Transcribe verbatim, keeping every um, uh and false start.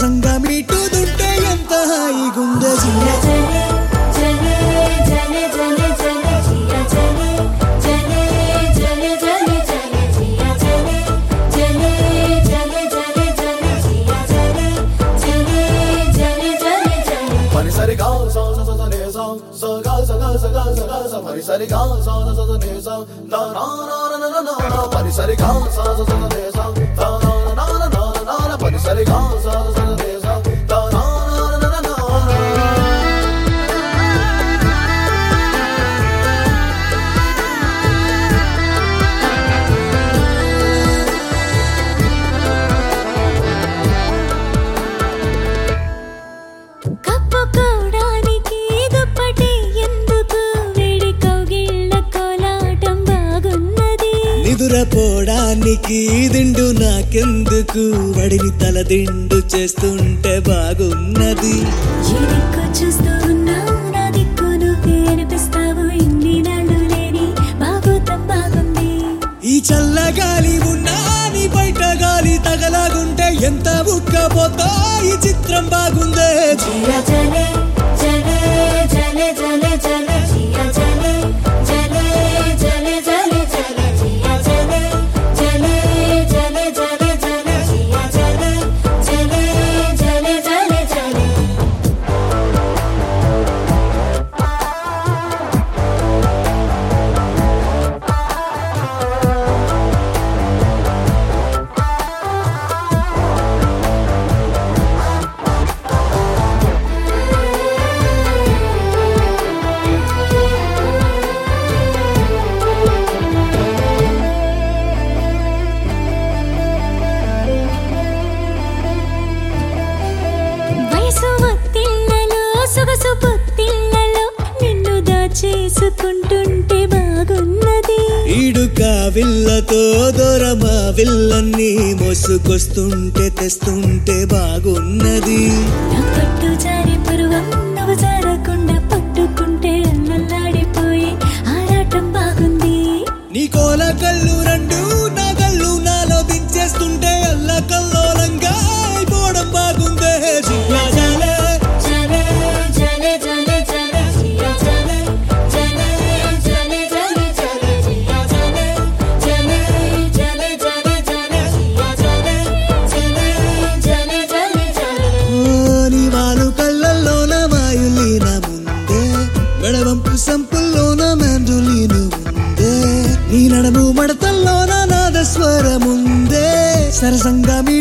సరసంగా మీటుదుంటే ఎంత హాయిగుందే జియా Parisari ga sa sa sa ne sa la na na na na na na parisari ga sa sa sa ne sa la na na na na na na parisari ga sa sa sa ne sa la na na na na na కప్పు కోడానికి దుప్పటి ఎందుకు వేడి కౌగిళ్ళ కోలాటం బాగున్నది నిదురపోవడానికి దిండు నాకెందుకు వడిని తల దిండు చేస్తుంటే బాగున్నది ఎదిక్కు చూస్తూ ఉన్నావు నా దిక్కు నువ్వే అనిపిస్తావు ఇన్ని నాళ్ళు లేని బాగోతం బాగుంది ఈ చల్లగాలి ఉన్నా నీ బయట గాలి తగలాగుంటే ఎంత ఉక్కపోతా ఈ చిత్రం బాగుందే జియా జలే జలే జలే జలే జలే జియా జలే జలే జలే జలే జలే జియా జలే జలే జలే జలే జలే జియా జలే జలే జలే జలే జలే వయసు ఒత్తిళ్లలో సొగసు పొత్తిళ్లలో నిన్ను దాచేసుకుంటుంటే బాగున్నది ఈడుక విల్లతో దూరమా విల్లన్ని మోసుకొస్తుంటే తెస్తుంటే బాగున్నది నా పట్టు జారి పరువం నువ్వు జారకుండా పట్టుకుంటే అల్లల్లాడిపోయి ఆరాటం బాగుంది నీ కోల కళ్ళు రెండు నా కళ్ళు నాలో దించేస్తుంటే అల్ల కల్లోలంగా అయిపోవడం బాగుందే జియా జాలే జలే జలే జలే జలే జియా జలే జలే జలే జలే జలే జియా జలే జలే జలే జలే జలే జియా జలే జలే జలే జలే జలే ఓ నీ వాలు కళ్ళల్లోన వాయులీన ముందే మెడవంపు సంపుల్లోన మెండులీను ఉందే నీ నడము మడతల్లోన నాదస్వరముందే సరసంగా మీ